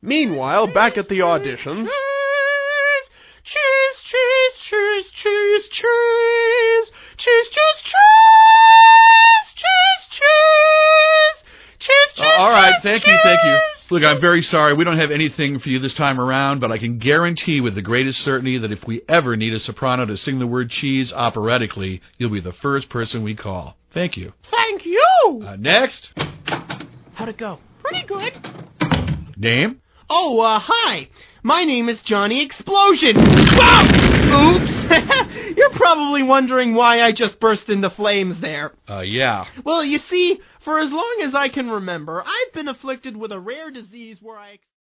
Meanwhile, back at the auditions... Cheese, cheese, cheese, cheese, cheese, cheese, cheese, cheese. All right, thank you. Look, I'm very sorry. We don't have anything for you this time around, but I can guarantee with the greatest certainty that if we ever need a soprano to sing the word cheese operatically, you'll be the first person we call. Thank you. Thank you! Next. How'd it go? Pretty good. Name? Oh, hi. My name is Johnny Explosion. Whoa! Oops. You're probably wondering why I just burst into flames there. Yeah. Well, you see, for as long as I can remember, I've been afflicted with a rare disease where I...